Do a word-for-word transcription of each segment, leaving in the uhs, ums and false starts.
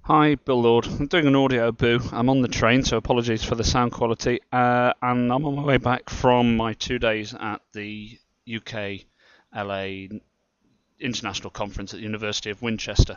Hi, Bill Lord. I'm doing an audio boo. I'm on the train, so apologies for the sound quality. Uh, and I'm on my way back from my two days at the U K L A International Conference at the University of Winchester.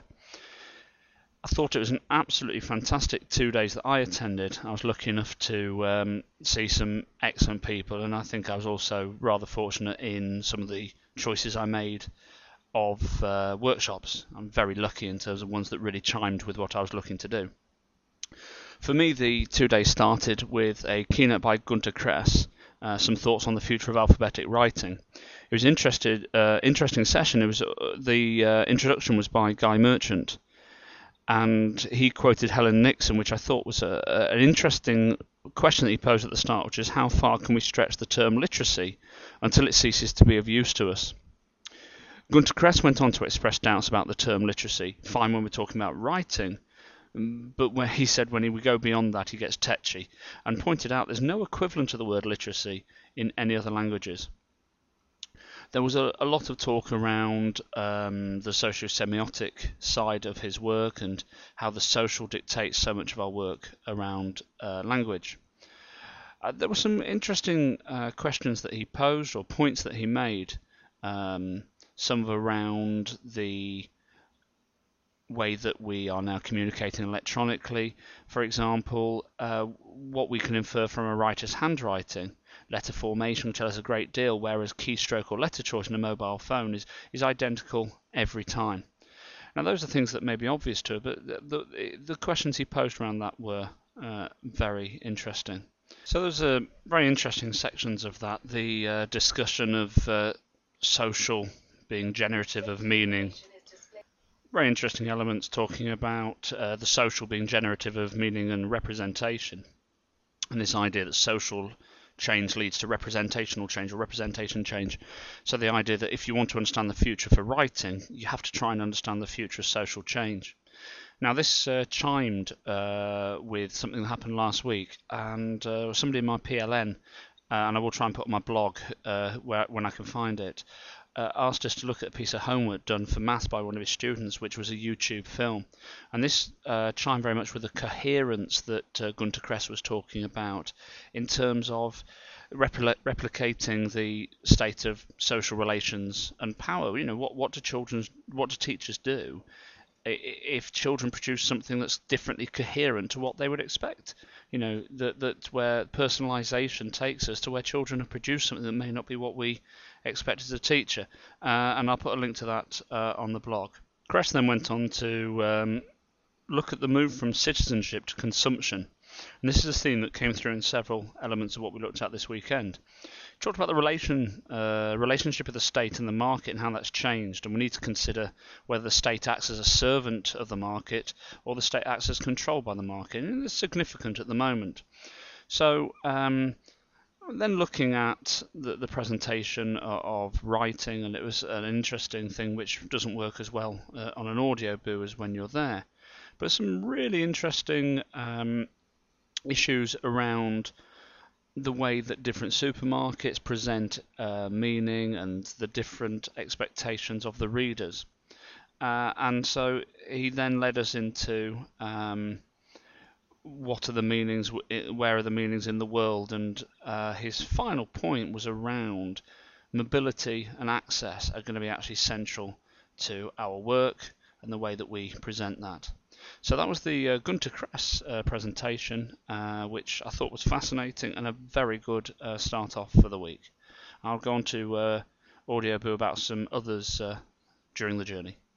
I thought it was an absolutely fantastic two days that I attended. I was lucky enough to um, see some excellent people, and I think I was also rather fortunate in some of the choices I made of uh, workshops. I'm very lucky in terms of ones that really chimed with what I was looking to do. For me, the two days started with a keynote by Gunter Kress, uh, some thoughts on the future of alphabetic writing. It was an interested, uh, interesting session. It was uh, the uh, introduction was by Guy Merchant, and he quoted Helen Nixon, which I thought was a, a, an interesting question that he posed at the start, which is how far can we stretch the term literacy until it ceases to be of use to us? Gunter Kress went on to express doubts about the term literacy. Fine when we're talking about writing, but when he said when we go beyond that he gets tetchy, and pointed out there's no equivalent to the word literacy in any other languages. There was a, a lot of talk around um, the socio-semiotic side of his work and how the social dictates so much of our work around uh, language. Uh, there were some interesting uh, questions that he posed or points that he made, um, some around the way that we are now communicating electronically. For example, uh, what we can infer from a writer's handwriting. Letter formation will tell us a great deal, whereas keystroke or letter choice in a mobile phone is, is identical every time. Now, those are things that may be obvious to us, but the, the, the questions he posed around that were uh, very interesting. So there's a very interesting sections of that. The uh, discussion of uh, social being generative of meaning. Very interesting elements talking about uh, the social being generative of meaning and representation, and this idea that social change leads to representational change or representation change. So the idea that if you want to understand the future for writing, you have to try and understand the future of social change. Now this uh, chimed uh, with something that happened last week, and uh, somebody in my P L N, uh, and I will try and put on my blog uh, where, when I can find it, Uh, asked us to look at a piece of homework done for maths by one of his students, which was a YouTube film. And this uh, chimed very much with the coherence that uh, Gunter Kress was talking about in terms of repli replicating the state of social relations and power. You know, what, what do children, what do teachers do if children produce something that's differently coherent to what they would expect? You know, that that where personalization takes us to where children have produced something that may not be what we expect as a teacher. Uh, and I'll put a link to that uh, on the blog. Kress then went on to um, look at the move from citizenship to consumption. And this is a theme that came through in several elements of what we looked at this weekend. He talked about the relation, uh, relationship of the state and the market and how that's changed, and we need to consider whether the state acts as a servant of the market or the state acts as controlled by the market, and it's significant at the moment. So um, then looking at the, the presentation of, of writing, and it was an interesting thing which doesn't work as well uh, on an audio boo as when you're there, but some really interesting um, issues around the way that different supermarkets present uh, meaning and the different expectations of the readers. Uh, and so he then led us into um, what are the meanings, where are the meanings in the world, and uh, his final point was around mobility and access are going to be actually central to our work and the way that we present that. So that was the uh, Gunter Kress uh, presentation, uh, which I thought was fascinating and a very good uh, start off for the week. I'll go on to uh, Audio Boo about some others uh, during the journey.